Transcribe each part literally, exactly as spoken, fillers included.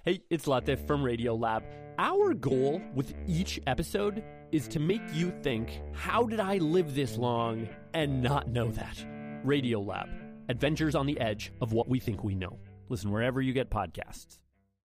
Hey, it's Latif from Radiolab. Our goal with each episode is to make you think, how did I live this long and not know that? Radiolab, adventures on the edge of what we think we know. Listen wherever you get podcasts.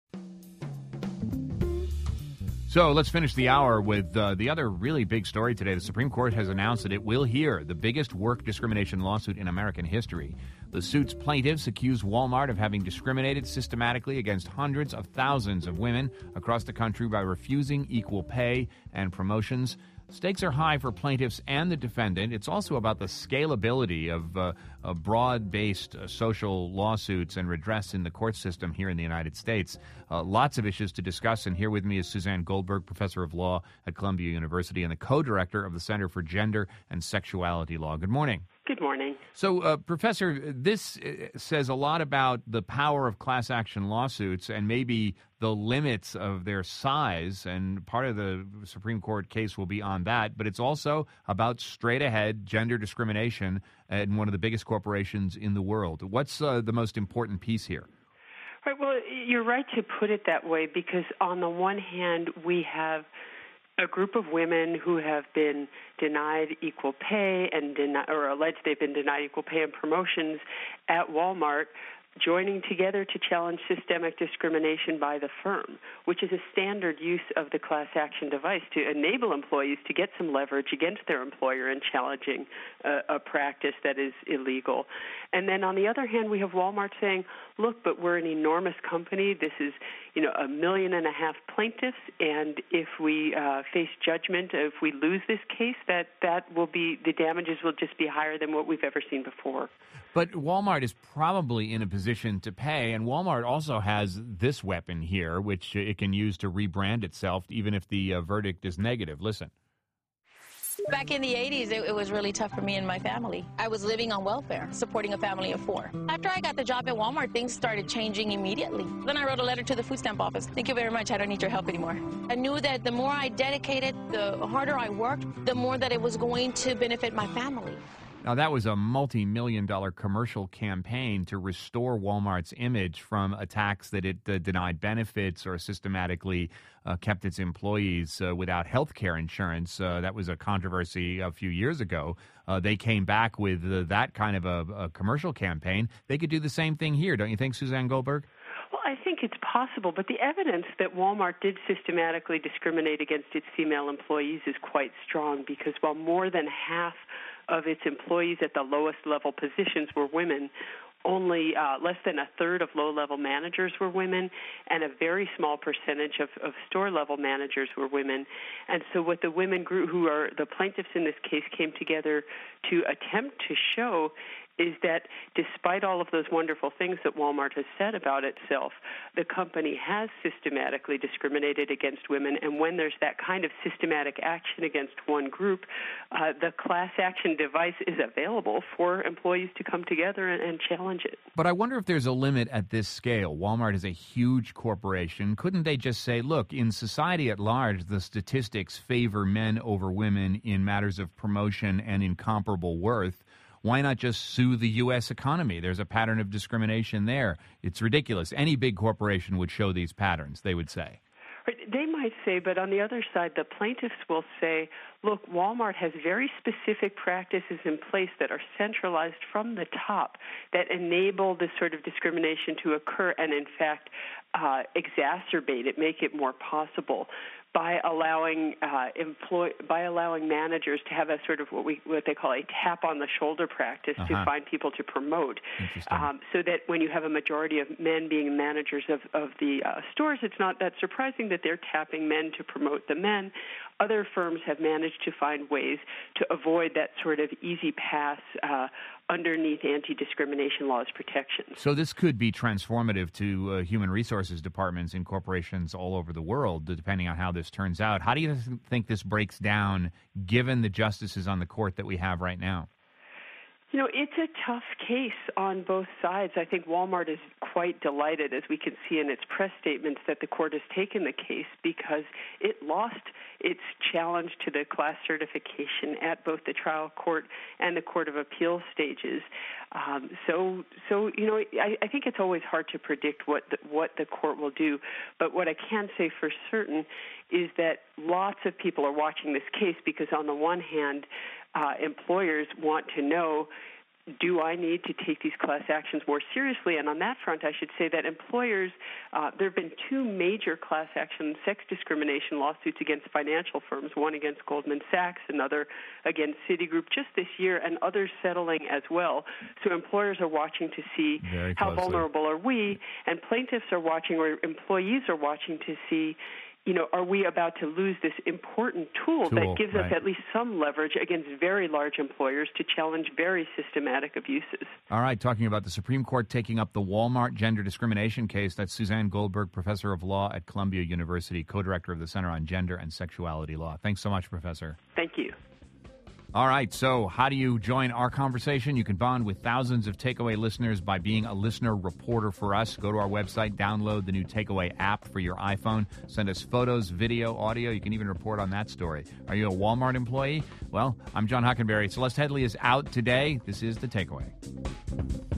So let's finish the hour with uh, the other really big story today. The Supreme Court has announced that it will hear the biggest work discrimination lawsuit in American history. The suit's plaintiffs accuse Walmart of having discriminated systematically against hundreds of thousands of women across the country by refusing equal pay and promotions. Stakes are high for plaintiffs and the defendant. It's also about the scalability of uh, uh, broad-based uh, social lawsuits and redress in the court system here in the United States. Uh, lots of issues to discuss, and here with me is Suzanne Goldberg, professor of law at Columbia University and the co-director of the Center for Gender and Sexuality Law. Good morning. Good morning. So, uh, Professor, this uh, says a lot about the power of class action lawsuits and maybe the limits of their size, and part of the Supreme Court case will be on that, but it's also about straight-ahead gender discrimination in one of the biggest corporations in the world. What's uh, the most important piece here? Right. Well, you're right to put it that way, because on the one hand, we have a group of women who have been denied equal pay and deni- or alleged they've been denied equal pay and promotions at Walmart, joining together to challenge systemic discrimination by the firm, which is a standard use of the class action device to enable employees to get some leverage against their employer in challenging a, a practice that is illegal. And then on the other hand, we have Walmart saying, look, but we're an enormous company. This is, you know, a million and a half plaintiffs, and if we uh, face judgment, if we lose this case, that, that will be, the damages will just be higher than what we've ever seen before. But Walmart is probably in a position to pay, and Walmart also has this weapon here, which it can use to rebrand itself, even if the uh, verdict is negative. Listen. Back in the eighties, it, it was really tough for me and my family. I was living on welfare, supporting a family of four. After I got the job at Walmart, things started changing immediately. Then I wrote a letter to the food stamp office. Thank you very much. I don't need your help anymore. I knew that the more I dedicated, the harder I worked, the more that it was going to benefit my family. Now, that was a multi-million dollar commercial campaign to restore Walmart's image from attacks that it uh, denied benefits or systematically uh, kept its employees uh, without health care insurance. Uh, that was a controversy a few years ago. Uh, they came back with uh, that kind of a, a commercial campaign. They could do the same thing here, don't you think, Suzanne Goldberg? Well, I think it's possible, but the evidence that Walmart did systematically discriminate against its female employees is quite strong, because while more than half of its employees at the lowest level positions were women, only uh, less than a third of low-level managers were women, and a very small percentage of, of store-level managers were women. And so what the women group, who are the plaintiffs in this case, came together to attempt to show is that despite all of those wonderful things that Walmart has said about itself, the company has systematically discriminated against women, and when there's that kind of systematic action against one group, uh, the class action device is available for employees to come together and, and challenge it. But I wonder if there's a limit at this scale. Walmart is a huge corporation. Couldn't they just say, look, in society at large, the statistics favor men over women in matters of promotion and incomparable worth? Why not just sue the U S economy? There's a pattern of discrimination there. It's ridiculous. Any big corporation would show these patterns, they would say. Right. They might say, but on the other side, the plaintiffs will say, look, Walmart has very specific practices in place that are centralized from the top that enable this sort of discrimination to occur and, in fact, uh, exacerbate it, make it more possible by allowing uh, employ by allowing managers to have a sort of what we what they call a tap on the shoulder practice uh-huh. to find people to promote, um, so that when you have a majority of men being managers of of the uh, stores, it's not that surprising that they're tapping men to promote the men. Other firms have managed to find ways to avoid that sort of easy pass uh, underneath anti-discrimination laws protections. So this could be transformative to uh, human resources departments in corporations all over the world, depending on how this turns out. How do you th- think this breaks down, given the justices on the court that we have right now? You know, it's a tough case on both sides. I think Walmart is quite delighted, as we can see in its press statements, that the court has taken the case because it lost its challenge to the class certification at both the trial court and the Court of Appeals stages. Um, so, so you know, I, I think it's always hard to predict what the, what the court will do. But what I can say for certain is that lots of people are watching this case because, on the one hand, Uh, employers want to know, do I need to take these class actions more seriously? And on that front, I should say that employers, uh, there have been two major class action sex discrimination lawsuits against financial firms, one against Goldman Sachs, another against Citigroup just this year, and others settling as well. So employers are watching to see how vulnerable are we, and plaintiffs are watching, or employees are watching to see, you know, are we about to lose this important tool, tool that gives right. us at least some leverage against very large employers to challenge very systematic abuses? All right, talking about the Supreme Court taking up the Walmart gender discrimination case, that's Suzanne Goldberg, professor of law at Columbia University, co-director of the Center on Gender and Sexuality Law. Thanks so much, Professor. Thank you. All right, so how do you join our conversation? You can bond with thousands of Takeaway listeners by being a listener reporter for us. Go to our website, download the new Takeaway app for your iPhone, send us photos, video, audio. You can even report on that story. Are you a Walmart employee? Well, I'm John Hockenberry. Celeste Headlee is out today. This is The Takeaway.